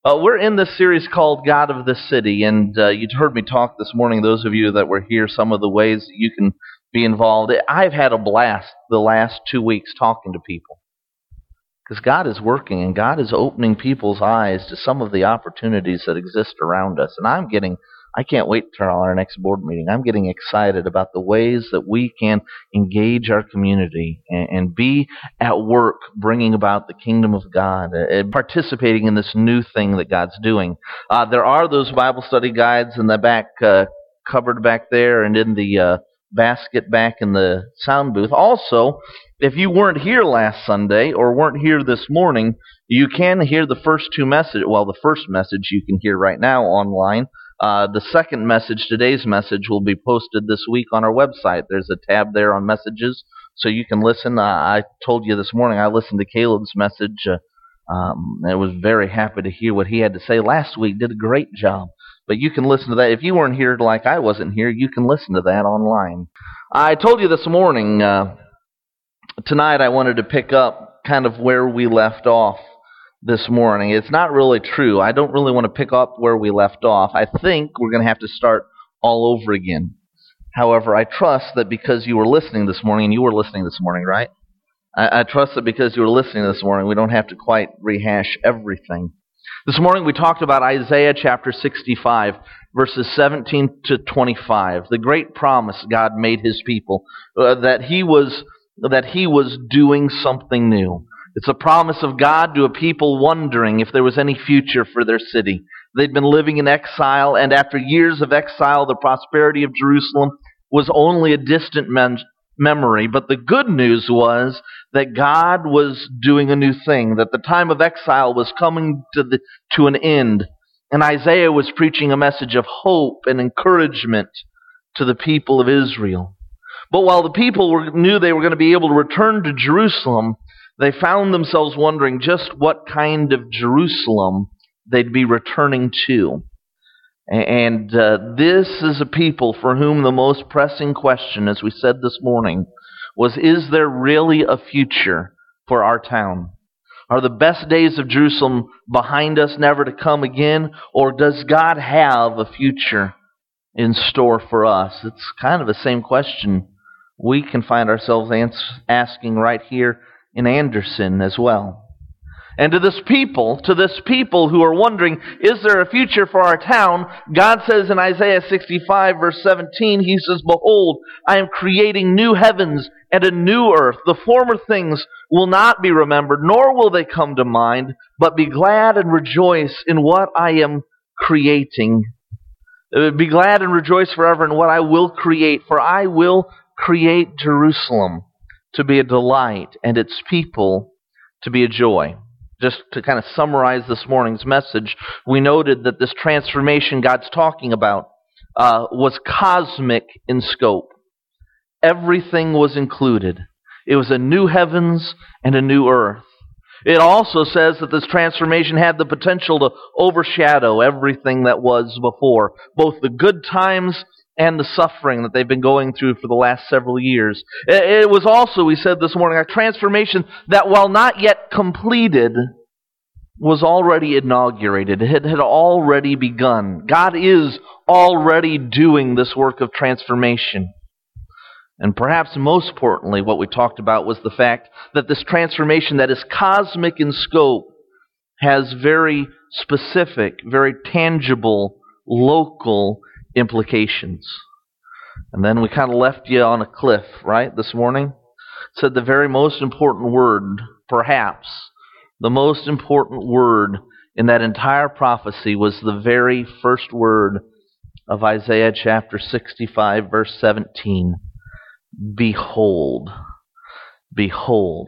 We're in this series called God of the City, and you heard me talk this morning, those of you that were here, some of the ways that you can be involved. I've had a blast the last 2 weeks talking to people, because God is working, and God is opening people's eyes to some of the opportunities that exist around us. And I can't wait till our next board meeting. I'm getting excited about the ways that we can engage our community and be at work bringing about the kingdom of God and participating in this new thing that God's doing. There are those Bible study guides in the back cupboard back there and in the basket back in the sound booth. Also, if you weren't here last Sunday or weren't here this morning, you can hear the first two messages. Well, the first message you can hear right now online. The second message, today's message, will be posted this week on our website. There's a tab there on messages, so you can listen. I told you this morning I listened to Caleb's message. I was very happy to hear what he had to say last week. Did a great job. But you can listen to that. If you weren't here like I wasn't here, you can listen to that online. I told you this morning, tonight I wanted to pick up kind of where we left off this morning. It's not really true. I don't really want to pick up where we left off. I think we're going to have to start all over again. However, I trust that because you were listening this morning, and you were listening this morning, right? I trust that because you were listening this morning, we don't have to quite rehash everything. This morning we talked about Isaiah chapter 65, verses 17 to 25, the great promise God made His people, that He was doing something new. It's a promise of God to a people wondering if there was any future for their city. They'd been living in exile, and after years of exile, the prosperity of Jerusalem was only a distant memory. But the good news was that God was doing a new thing, that the time of exile was coming to an end. And Isaiah was preaching a message of hope and encouragement to the people of Israel. But while the people knew they were going to be able to return to Jerusalem, they found themselves wondering just what kind of Jerusalem they'd be returning to. And this is a people for whom the most pressing question, as we said this morning, was, is there really a future for our town? Are the best days of Jerusalem behind us, never to come again? Or does God have a future in store for us? It's kind of the same question we can find ourselves asking right here in Anderson as well. And to this people who are wondering, is there a future for our town? God says in Isaiah 65 verse 17, He says, "Behold, I am creating new heavens and a new earth. The former things will not be remembered, nor will they come to mind, but be glad and rejoice in what I am creating." Be glad and rejoice forever in what I will create, for I will create Jerusalem to be a delight, and its people to be a joy. Just to kind of summarize this morning's message, we noted that this transformation God's talking about was cosmic in scope. Everything was included. It was a new heavens and a new earth. It also says that this transformation had the potential to overshadow everything that was before, both the good times and the suffering that they've been going through for the last several years. It was also, we said this morning, a transformation that, while not yet completed, was already inaugurated. It had already begun. God is already doing this work of transformation. And perhaps most importantly, what we talked about was the fact that this transformation that is cosmic in scope has very specific, very tangible, local implications. And then we kind of left you on a cliff, right, this morning? Said the very most important word, perhaps, the most important word in that entire prophecy was the very first word of Isaiah chapter 65, verse 17. Behold. Behold.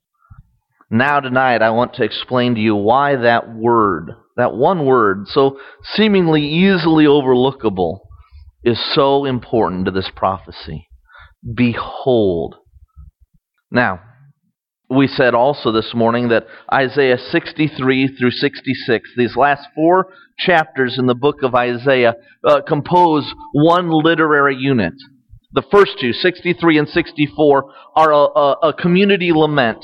Now tonight I want to explain to you why that word, that one word, so seemingly easily overlookable, is so important to this prophecy. Behold. Now, we said also this morning that Isaiah 63 through 66, these last 4 chapters in the book of Isaiah, compose one literary unit. The first two, 63 and 64, are a community lament.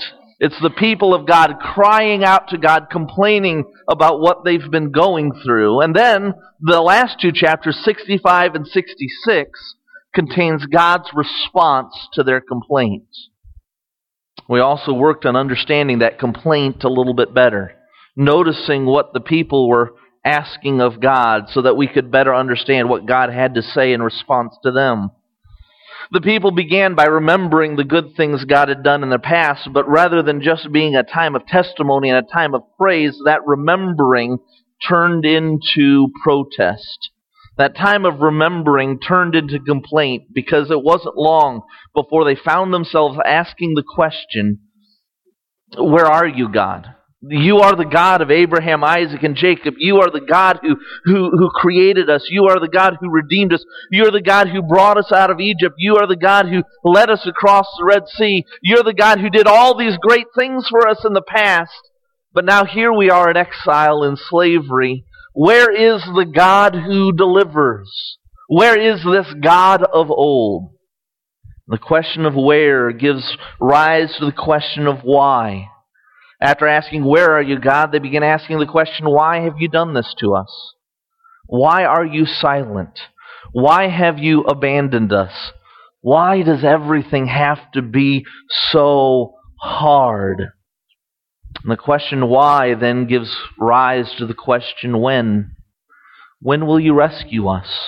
It's the people of God crying out to God, complaining about what they've been going through. And then the last two chapters, 65 and 66, contains God's response to their complaints. We also worked on understanding that complaint a little bit better, noticing what the people were asking of God so that we could better understand what God had to say in response to them. The people began by remembering the good things God had done in the past, but rather than just being a time of testimony and a time of praise, that remembering turned into protest. That time of remembering turned into complaint, because it wasn't long before they found themselves asking the question, "Where are you, God? You are the God of Abraham, Isaac, and Jacob. You are the God who created us. You are the God who redeemed us. You are the God who brought us out of Egypt. You are the God who led us across the Red Sea. You're the God who did all these great things for us in the past. But now here we are in exile, in slavery. Where is the God who delivers? Where is this God of old?" The question of where gives rise to the question of why. After asking, "Where are you, God?" they begin asking the question, "Why have you done this to us? Why are you silent? Why have you abandoned us? Why does everything have to be so hard?" And the question why then gives rise to the question when. When will you rescue us?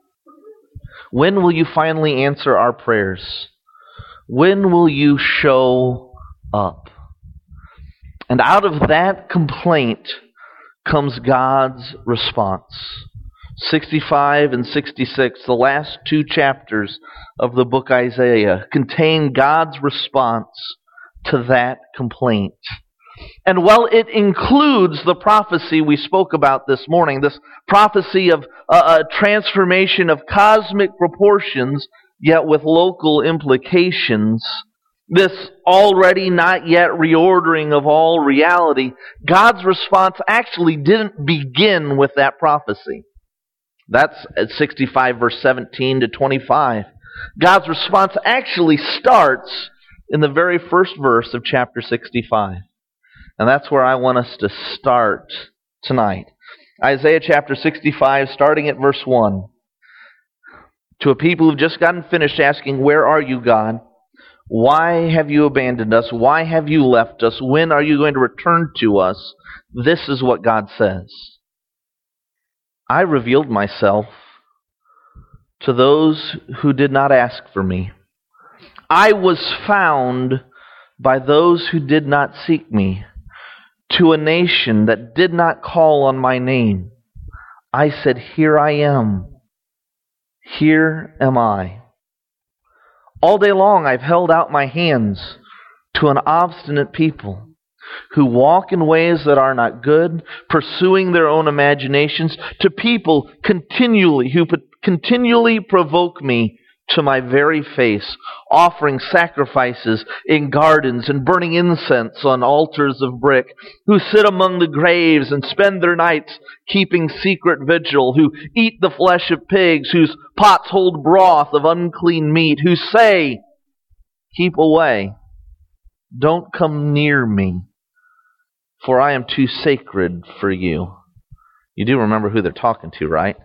When will you finally answer our prayers? When will you show up? And out of that complaint comes God's response. 65 and 66, the last two chapters of the book Isaiah, contain God's response to that complaint. And while it includes the prophecy we spoke about this morning, this prophecy of a transformation of cosmic proportions, yet with local implications, this already not yet reordering of all reality, God's response actually didn't begin with that prophecy. That's at 65 verse 17 to 25. God's response actually starts in the very first verse of chapter 65. And that's where I want us to start tonight. Isaiah chapter 65, starting at verse 1. To a people who've just gotten finished asking, "Where are you, God? Why have you abandoned us? Why have you left us? When are you going to return to us?" This is what God says. "I revealed myself to those who did not ask for me. I was found by those who did not seek me. To a nation that did not call on my name, I said, 'Here I am. Here am I.' All day long I've held out my hands to an obstinate people who walk in ways that are not good, pursuing their own imaginations, to people who continually provoke me to my very face, offering sacrifices in gardens and burning incense on altars of brick, who sit among the graves and spend their nights keeping secret vigil, who eat the flesh of pigs, whose pots hold broth of unclean meat, who say, 'Keep away, don't come near me, for I am too sacred for you.'" You do remember who they're talking to, right?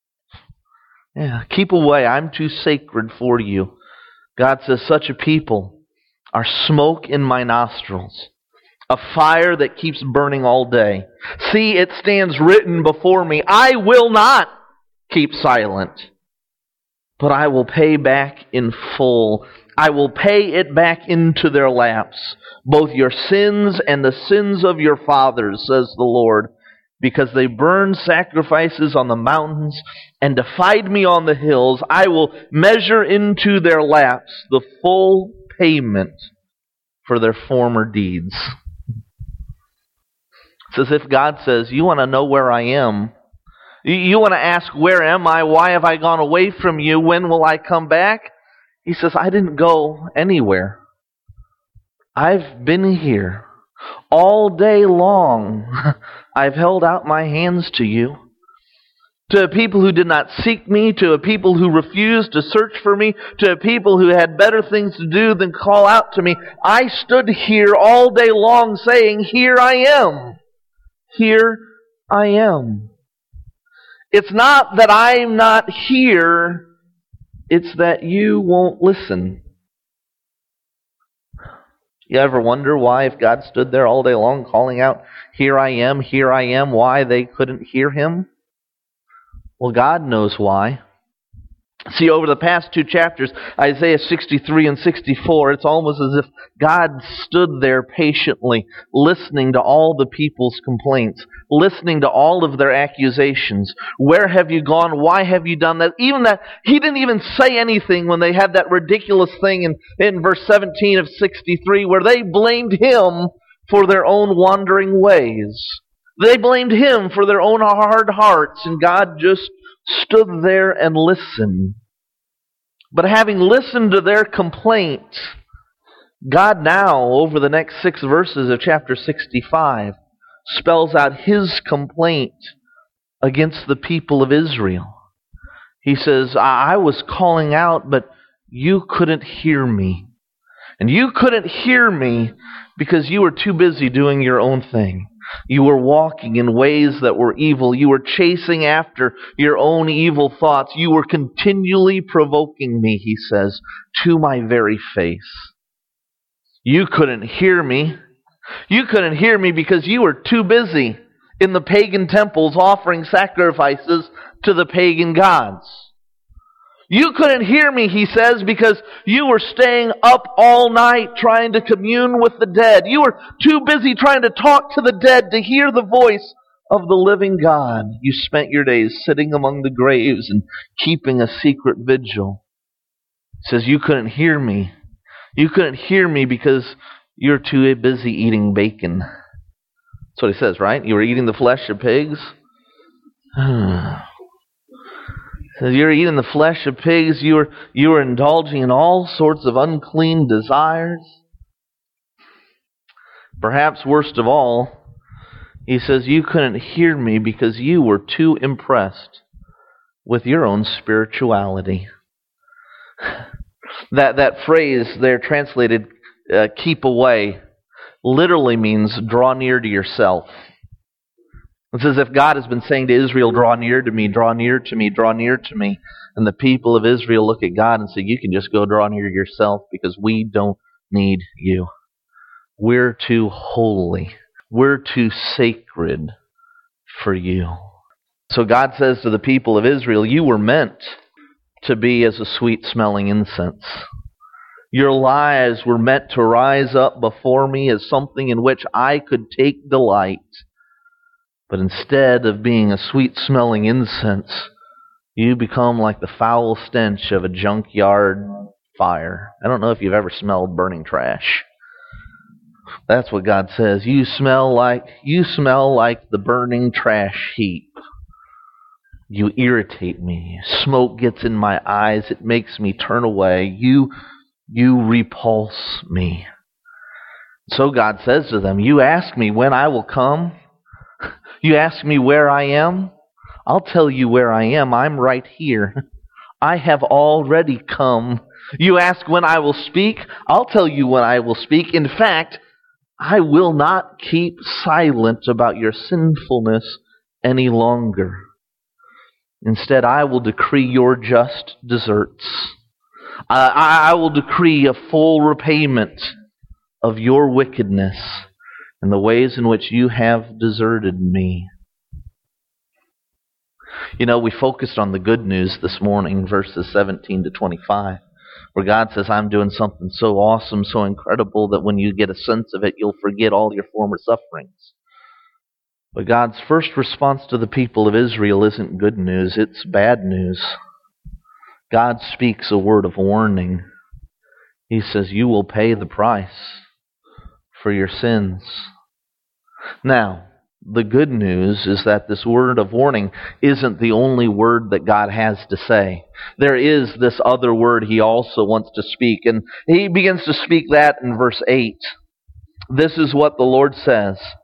Yeah, "Keep away, I'm too sacred for you." God says, such a people are smoke in my nostrils, a fire that keeps burning all day. "See, it stands written before me, I will not keep silent, but I will pay back in full. I will pay it back into their laps, both your sins and the sins of your fathers, says the Lord. Because they burned sacrifices on the mountains and defied me on the hills, I will measure into their laps the full payment for their former deeds." It's as if God says, you want to know where I am? You want to ask, where am I? Why have I gone away from you? When will I come back? He says, I didn't go anywhere. I've been here all day long. I've held out my hands to you. to a people who did not seek me, to a people who refused to search for me, to a people who had better things to do than call out to me. I stood here all day long saying, here I am. Here I am. It's not that I'm not here, it's that you won't listen. You ever wonder why, if God stood there all day long calling out, here I am, why they couldn't hear him? Well, God knows why. See, over the past 2 chapters, Isaiah 63 and 64, it's almost as if God stood there patiently, listening to all the people's complaints, listening to all of their accusations. Where have you gone? Why have you done that? Even that, he didn't even say anything when they had that ridiculous thing in verse 17 of 63, where they blamed him for their own wandering ways. They blamed him for their own hard hearts, and God just stood there and listened. But having listened to their complaint, God now, over the next 6 verses of chapter 65, spells out his complaint against the people of Israel. He says, I was calling out, but you couldn't hear me. And you couldn't hear me because you were too busy doing your own thing. You were walking in ways that were evil. You were chasing after your own evil thoughts. You were continually provoking me, he says, to my very face. You couldn't hear me. You couldn't hear me because you were too busy in the pagan temples offering sacrifices to the pagan gods. You couldn't hear me, he says, because you were staying up all night trying to commune with the dead. You were too busy trying to talk to the dead to hear the voice of the living God. You spent your days sitting among the graves and keeping a secret vigil. He says, you couldn't hear me. You couldn't hear me because you're too busy eating bacon. That's what he says, right? You were eating the flesh of pigs. You're eating the flesh of pigs. You were indulging in all sorts of unclean desires. Perhaps worst of all, he says, you couldn't hear me because you were too impressed with your own spirituality. That phrase there translated, keep away, literally means draw near to yourself. It's as if God has been saying to Israel, draw near to me, draw near to me, draw near to me. And the people of Israel look at God and say, you can just go draw near yourself because we don't need you. We're too holy. We're too sacred for you. So God says to the people of Israel, you were meant to be as a sweet-smelling incense. Your lives were meant to rise up before me as something in which I could take delight. But instead of being a sweet-smelling incense, you become like the foul stench of a junkyard fire. I don't know if you've ever smelled burning trash. That's what God says. You smell like the burning trash heap. You irritate me. Smoke gets in my eyes. It makes me turn away. You repulse me. So God says to them, you ask me when I will come. You ask me where I am? I'll tell you where I am. I'm right here. I have already come. You ask when I will speak? I'll tell you when I will speak. In fact, I will not keep silent about your sinfulness any longer. Instead, I will decree your just deserts. I will decree a full repayment of your wickedness and the ways in which you have deserted me. You know, we focused on the good news this morning, verses 17 to 25, where God says, I'm doing something so awesome, so incredible, that when you get a sense of it, you'll forget all your former sufferings. But God's first response to the people of Israel isn't good news, it's bad news. God speaks a word of warning. He says, you will pay the price for your sins. Now, the good news is that this word of warning isn't the only word that God has to say. There is this other word he also wants to speak, and he begins to speak that in verse 8. This is what the Lord says.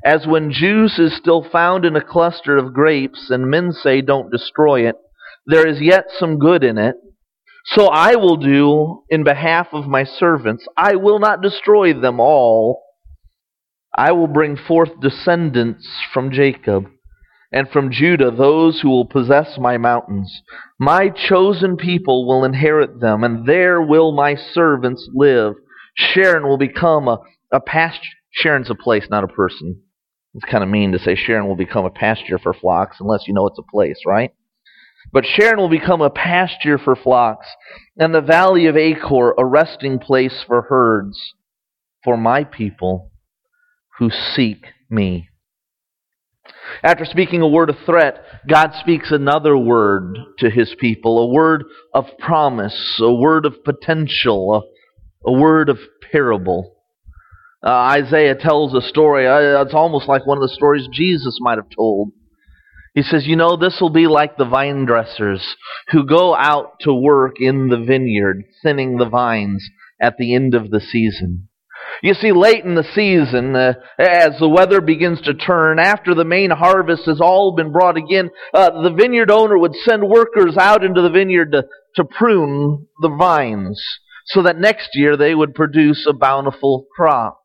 As when juice is still found in a cluster of grapes, and men say, don't destroy it, there is yet some good in it. So I will do in behalf of my servants. I will not destroy them all. I will bring forth descendants from Jacob, and from Judah those who will possess my mountains. My chosen people will inherit them, and there will my servants live. Sharon will become a pasture. Sharon's a place, not a person. It's kind of mean to say Sharon will become a pasture for flocks, unless you know it's a place, right? But Sharon will become a pasture for flocks, and the valley of Achor a resting place for herds, for my people who seek me. After speaking a word of threat, God speaks another word to His people, a word of promise, a word of potential, a word of parable. Isaiah tells a story. It's almost like one of the stories Jesus might have told. He says, this will be like the vine dressers who go out to work in the vineyard, thinning the vines at the end of the season. You see, late in the season, as the weather begins to turn, after the main harvest has all been brought again, the vineyard owner would send workers out into the vineyard to prune the vines so that next year they would produce a bountiful crop.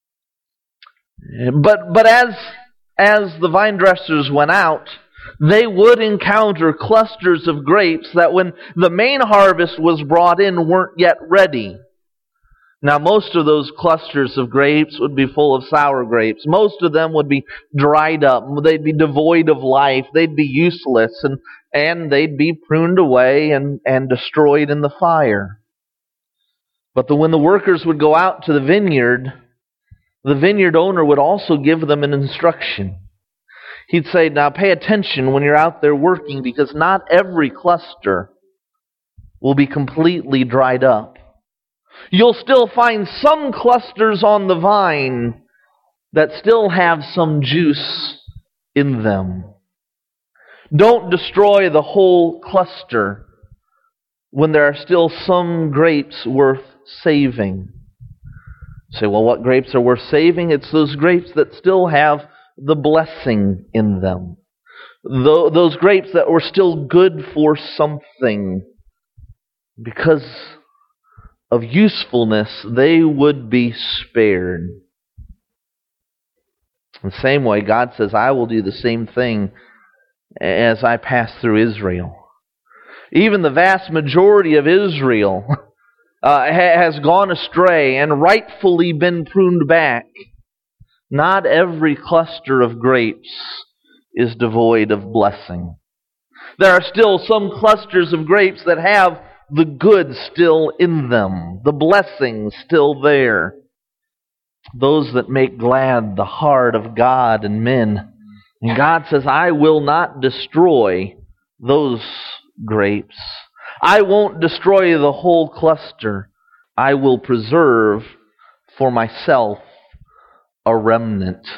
But as the vine dressers went out, they would encounter clusters of grapes that when the main harvest was brought in weren't yet ready. Now, most of those clusters of grapes would be full of sour grapes. Most of them would be dried up. They'd be devoid of life. They'd be useless, and they'd be pruned away and destroyed in the fire. But when the workers would go out to the vineyard owner would also give them an instruction. He'd say, now pay attention when you're out there working, because not every cluster will be completely dried up. You'll still find some clusters on the vine that still have some juice in them. Don't destroy the whole cluster when there are still some grapes worth saving. You say, well, what grapes are worth saving? It's those grapes that still have the blessing in them. Those grapes that were still good for something. Because of usefulness, they would be spared. In the same way, God says, I will do the same thing as I pass through Israel. Even the vast majority of Israel has gone astray and rightfully been pruned back. Not every cluster of grapes is devoid of blessing. There are still some clusters of grapes that have the good still in them, the blessing still there. Those that make glad the heart of God and men. And God says, I will not destroy those grapes. I won't destroy the whole cluster. I will preserve for myself a remnant.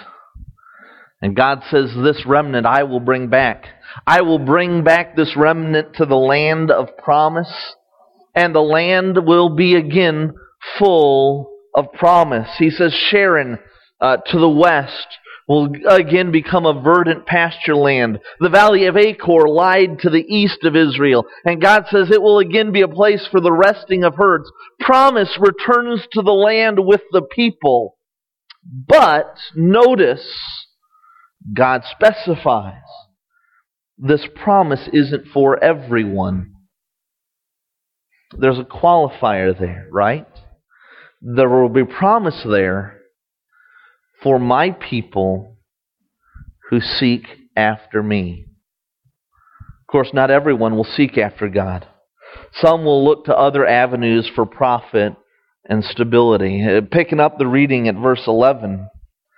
And God says, this remnant I will bring back. I will bring back this remnant to the land of promise, and the land will be again full of promise. He says Sharon to the west will again become a verdant pasture land. The valley of Achor lied to the east of Israel. And God says it will again be a place for the resting of herds. Promise returns to the land with the people. But notice, God specifies this promise isn't for everyone. There's a qualifier there, right? There will be promise there for my people who seek after me. Of course, not everyone will seek after God. Some will look to other avenues for profit and stability. Picking up the reading at verse 11,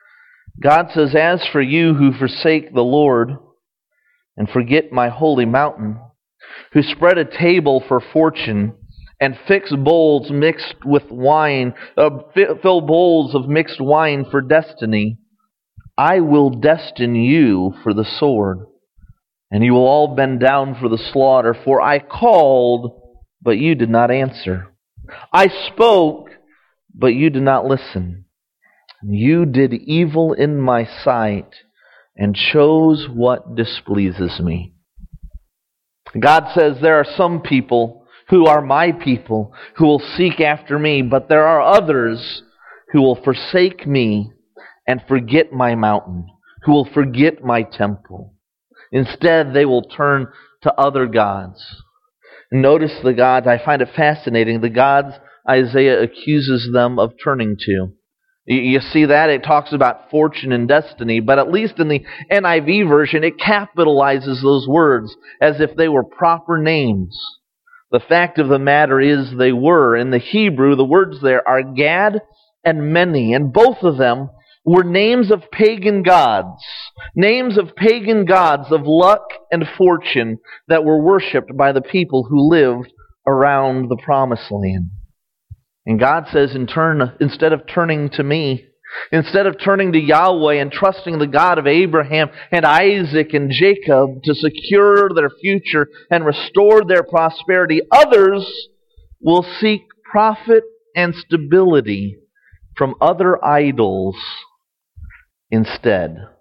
God says, as for you who forsake the Lord and forget my holy mountain, who spread a table for fortune and fix bowls mixed with wine, fill bowls of mixed wine for destiny, I will destine you for the sword, and you will all bend down for the slaughter. For I called, but you did not answer. I spoke, but you did not listen. You did evil in my sight and chose what displeases me. God says there are some people who are my people who will seek after me, but there are others who will forsake me and forget my mountain, who will forget my temple. Instead, they will turn to other gods. Notice the gods, I find it fascinating, the gods Isaiah accuses them of turning to. You see that? It talks about fortune and destiny, but at least in the NIV version, it capitalizes those words as if they were proper names. The fact of the matter is they were. In the Hebrew, the words there are Gad and Meni, and both of them were names of pagan gods of luck and fortune that were worshipped by the people who lived around the Promised Land. And God says, instead of turning to me, instead of turning to Yahweh and trusting the God of Abraham and Isaac and Jacob to secure their future and restore their prosperity, others will seek profit and stability from other idols instead.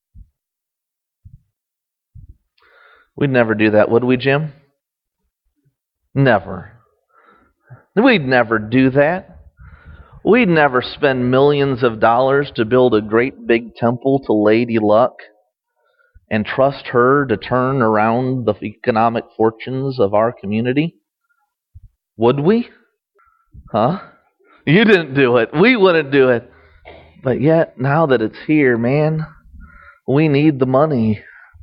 We'd never do that, would we, Jim? Never. We'd never do that. We'd never spend millions of dollars to build a great big temple to Lady Luck and trust her to turn around the economic fortunes of our community. Would we? Huh? You didn't do it. We wouldn't do it. But yet, now that it's here, man, we need the money.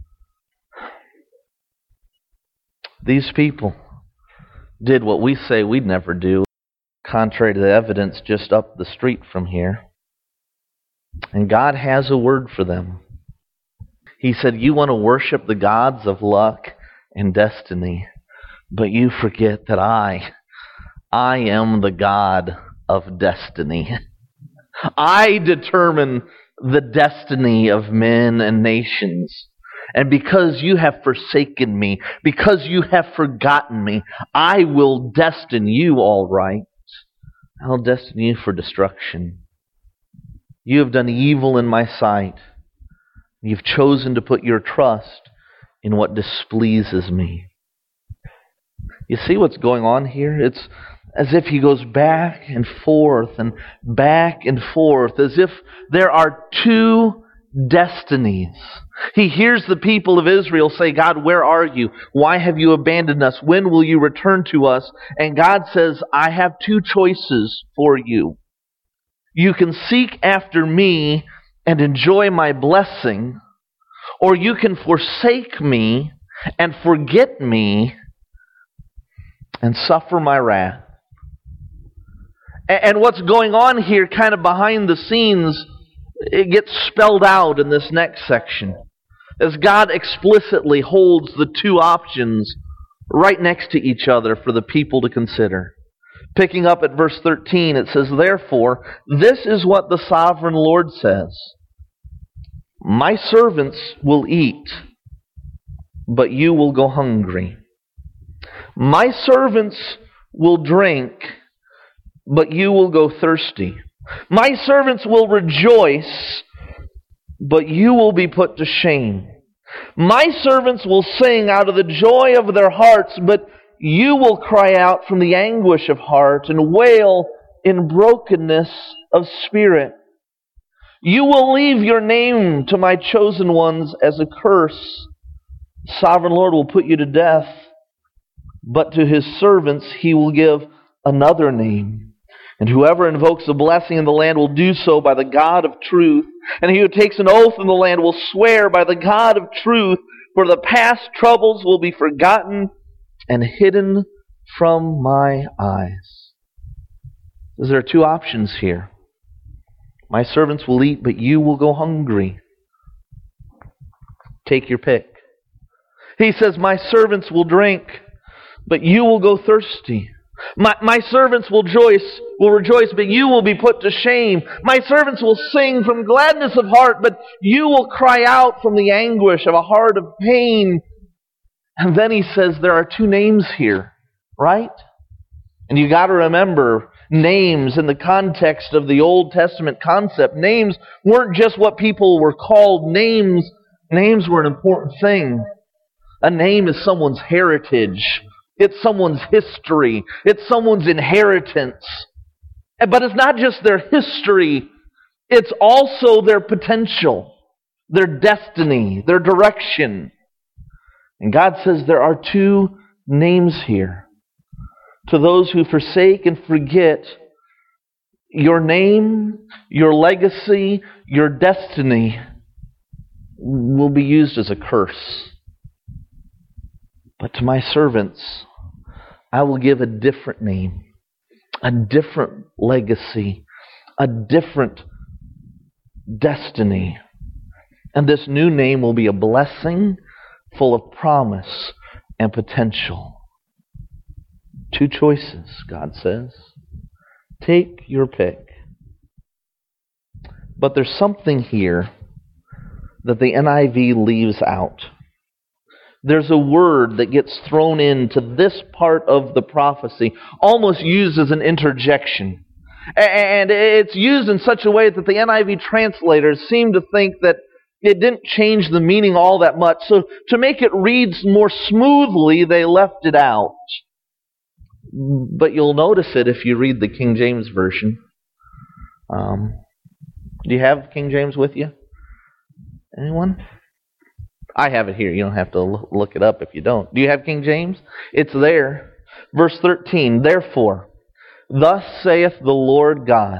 These people did what we say we'd never do, contrary to the evidence just up the street from here. And God has a word for them. He said, you want to worship the gods of luck and destiny, but you forget that I am the God of destiny. I determine the destiny of men and nations. And because you have forsaken me, because you have forgotten me, I will destine you all right. I'll destine you for destruction. You have done evil in my sight. You've chosen to put your trust in what displeases me. You see what's going on here? It's as if he goes back and forth, as if there are two destinies. He hears the people of Israel say, God, where are you? Why have you abandoned us? When will you return to us? And God says, I have two choices for you. You can seek after me and enjoy my blessing, or you can forsake me and forget me and suffer my wrath. And what's going on here, kind of behind the scenes, it gets spelled out in this next section, as God explicitly holds the two options right next to each other for the people to consider. Picking up at verse 13, it says, therefore, this is what the sovereign Lord says, my servants will eat, but you will go hungry. My servants will drink, but you will go thirsty. My servants will rejoice, but you will be put to shame. My servants will sing out of the joy of their hearts, but you will cry out from the anguish of heart and wail in brokenness of spirit. You will leave your name to my chosen ones as a curse. The sovereign Lord will put you to death, but to his servants he will give another name. And whoever invokes a blessing in the land will do so by the God of truth. And he who takes an oath in the land will swear by the God of truth, for the past troubles will be forgotten and hidden from my eyes. There are two options here. My servants will eat, but you will go hungry. Take your pick. He says, my servants will drink, but you will go thirsty. My servants will rejoice, but you will be put to shame. My servants will sing from gladness of heart, but you will cry out from the anguish of a heart of pain. And then he says there are two names here, right? And you got to remember, Names, in the context of the Old Testament concept, names weren't just what people were called. Names were an important thing. A name is someone's heritage. It's someone's history. It's someone's inheritance. But it's not just their history. It's also their potential, their destiny, their direction. And God says there are two names here. To those who forsake and forget, your name, your legacy, your destiny will be used as a curse. But to my servants, I will give a different name, a different legacy, a different destiny. And this new name will be a blessing full of promise and potential. Two choices, God says. Take your pick. But there's something here that the NIV leaves out. There's a word that gets thrown into this part of the prophecy, almost used as an interjection. And it's used in such a way that the NIV translators seem to think that it didn't change the meaning all that much. So to make it read more smoothly, they left it out. But you'll notice it if you read the King James Version. Do you have King James with you? Anyone? I have it here. You don't have to look it up if you don't. Do you have King James? It's there. Verse 13, therefore, thus saith the Lord God,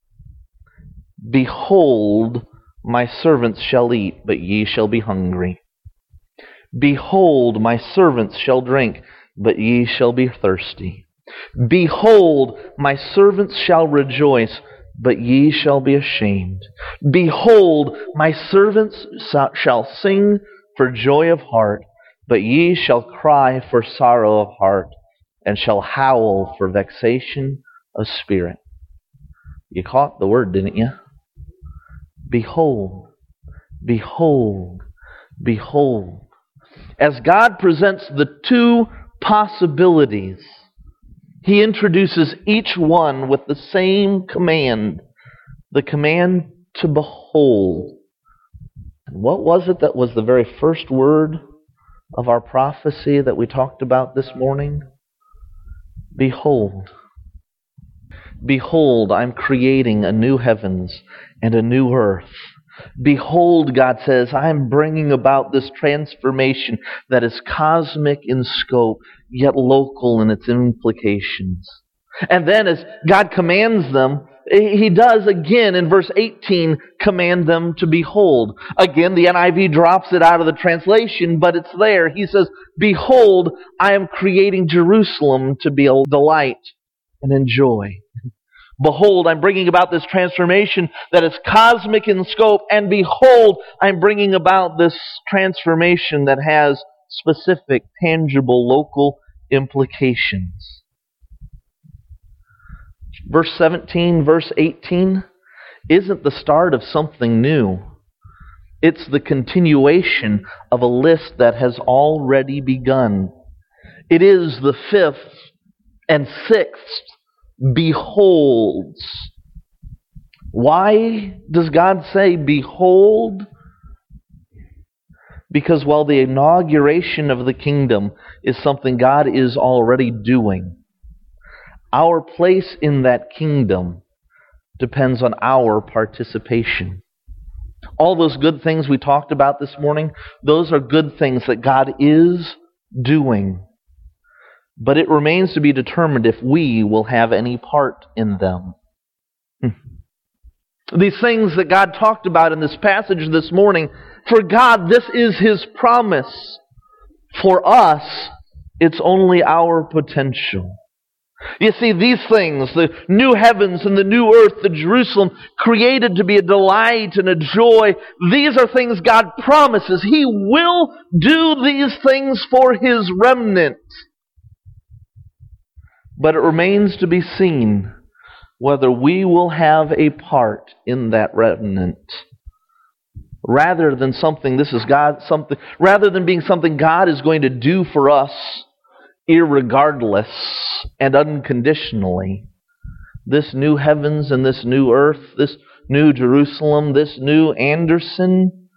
behold, my servants shall eat, but ye shall be hungry. Behold, my servants shall drink, but ye shall be thirsty. Behold, my servants shall rejoice, but ye shall be ashamed. Behold, my servants shall sing for joy of heart, but ye shall cry for sorrow of heart, and shall howl for vexation of spirit. You caught the word, didn't you? Behold, behold, behold. As God presents the two possibilities, He introduces each one with the same command, the command to behold. And what was it that was the very first word of our prophecy that we talked about this morning? Behold. Behold, I'm creating a new heavens and a new earth. Behold, God says, I'm bringing about this transformation that is cosmic in scope, yet local in its implications. And then as God commands them, He does again in verse 18 command them to behold. Again, the NIV drops it out of the translation, but it's there. He says, behold, I am creating Jerusalem to be a delight and enjoy. Behold, I'm bringing about this transformation that is cosmic in scope, and behold, I'm bringing about this transformation that has specific, tangible, local implications. Verse 17, verse 18 isn't the start of something new. It's the continuation of a list that has already begun. It is the fifth and sixth beholds. Why does God say behold? Because while the inauguration of the kingdom is something God is already doing, our place in that kingdom depends on our participation. All those good things we talked about this morning, those are good things that God is doing. But it remains to be determined if we will have any part in them. These things that God talked about in this passage this morning, for God, this is His promise. For us, it's only our potential. You see, these things, the new heavens and the new earth, the Jerusalem, created to be a delight and a joy, these are things God promises. He will do these things for His remnant. But it remains to be seen whether we will have a part in that remnant. Rather than being something God is going to do for us irregardless and unconditionally, This new heavens and this new earth, this new Jerusalem, this new Anderson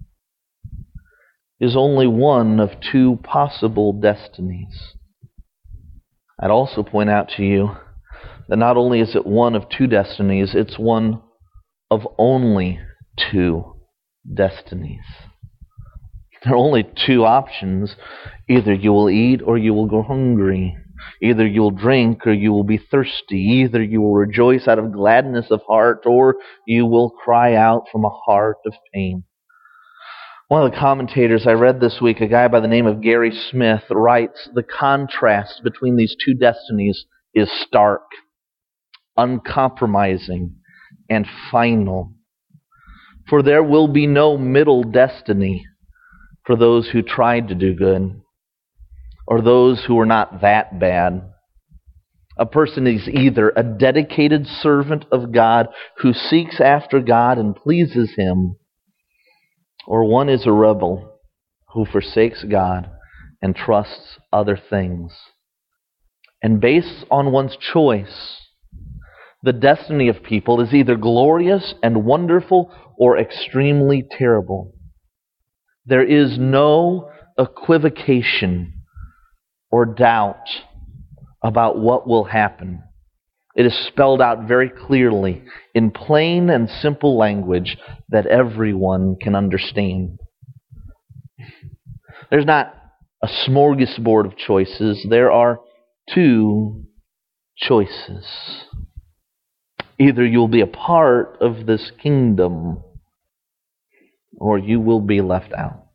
is only one of two possible destinies. I'd also point out to you that not only is it one of two destinies, it's one of only two destinies. There are only two options. Either you will eat or you will go hungry. Either you will drink or you will be thirsty. Either you will rejoice out of gladness of heart or you will cry out from a heart of pain. One of the commentators I read this week, a guy by the name of Gary Smith, writes, the contrast between these two destinies is stark, uncompromising, and final. For there will be no middle destiny for those who tried to do good, or those who are not that bad. A person is either a dedicated servant of God who seeks after God and pleases Him, or one is a rebel who forsakes God and trusts other things. And based on one's choice, the destiny of people is either glorious and wonderful or extremely terrible. There is no equivocation or doubt about what will happen. It is spelled out very clearly in plain and simple language that everyone can understand. There's not a smorgasbord of choices. There are two choices. Either you'll be a part of this kingdom or you will be left out.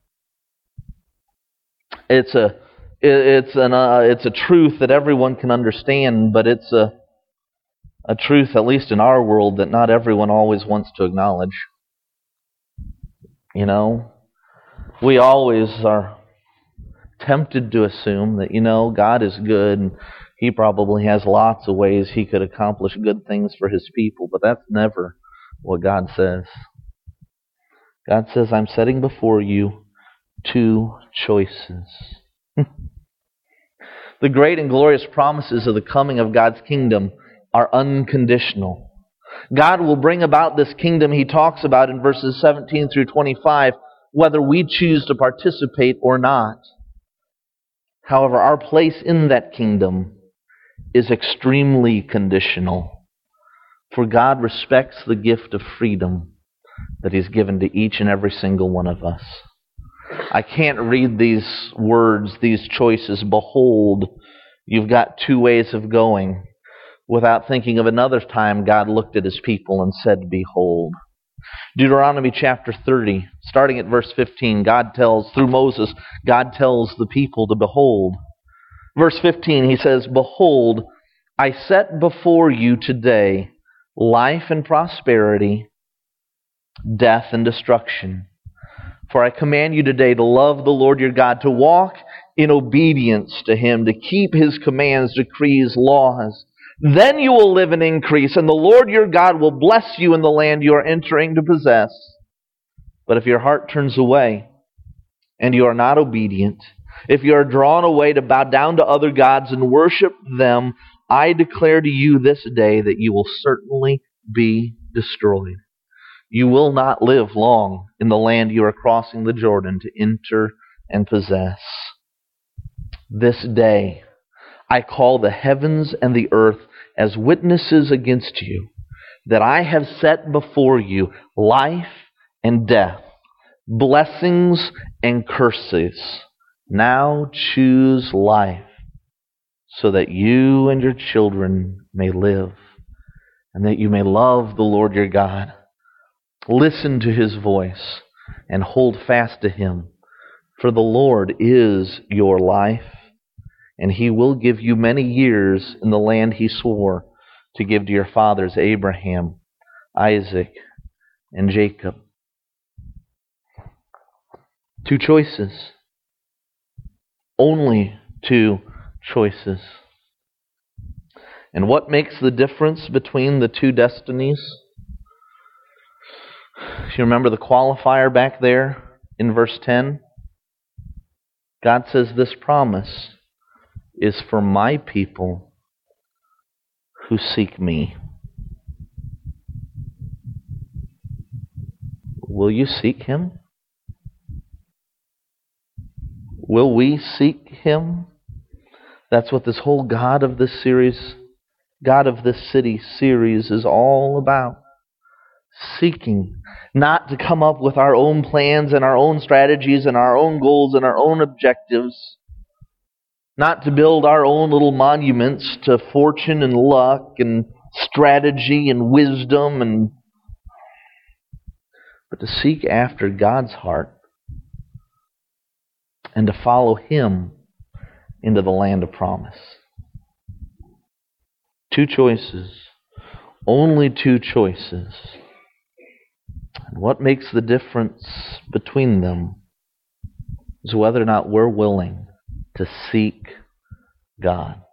It's a truth that everyone can understand, but it's a truth, at least in our world, that not everyone always wants to acknowledge. You know, we always are tempted to assume that, God is good and He probably has lots of ways He could accomplish good things for His people, but that's never what God says. God says, I'm setting before you two choices. The great and glorious promises of the coming of God's kingdom are unconditional. God will bring about this kingdom He talks about in verses 17 through 25, whether we choose to participate or not. However, our place in that kingdom is extremely conditional, for God respects the gift of freedom that He's given to each and every single one of us. I can't read these words, these choices, behold, you've got two ways of going, without thinking of another time God looked at His people and said, behold. Deuteronomy chapter 30, starting at verse 15, through Moses, God tells the people to behold. Verse 15, He says, behold, I set before you today life and prosperity, death and destruction. For I command you today to love the Lord your God, to walk in obedience to Him, to keep His commands, decrees, laws. Then you will live and increase, and the Lord your God will bless you in the land you are entering to possess. But if your heart turns away, and you are not obedient, if you are drawn away to bow down to other gods and worship them, I declare to you this day that you will certainly be destroyed. You will not live long in the land you are crossing the Jordan to enter and possess. This day I call the heavens and the earth as witnesses against you, that I have set before you life and death, blessings and curses. Now choose life, so that you and your children may live, and that you may love the Lord your God. Listen to His voice and hold fast to Him, for the Lord is your life, and He will give you many years in the land He swore to give to your fathers Abraham, Isaac, and Jacob. Two choices. Only two choices. And what makes the difference between the two destinies? You remember the qualifier back there in verse 10? God says this promise is for my people who seek me. Will you seek Him? Will we seek Him? That's what this whole God of this City series is all about. Seeking, not to come up with our own plans and our own strategies and our own goals and our own objectives, not to build our own little monuments to fortune and luck and strategy and wisdom, but to seek after God's heart and to follow Him into the land of promise. Two choices. Only two choices. And what makes the difference between them is whether or not we're willing to seek God.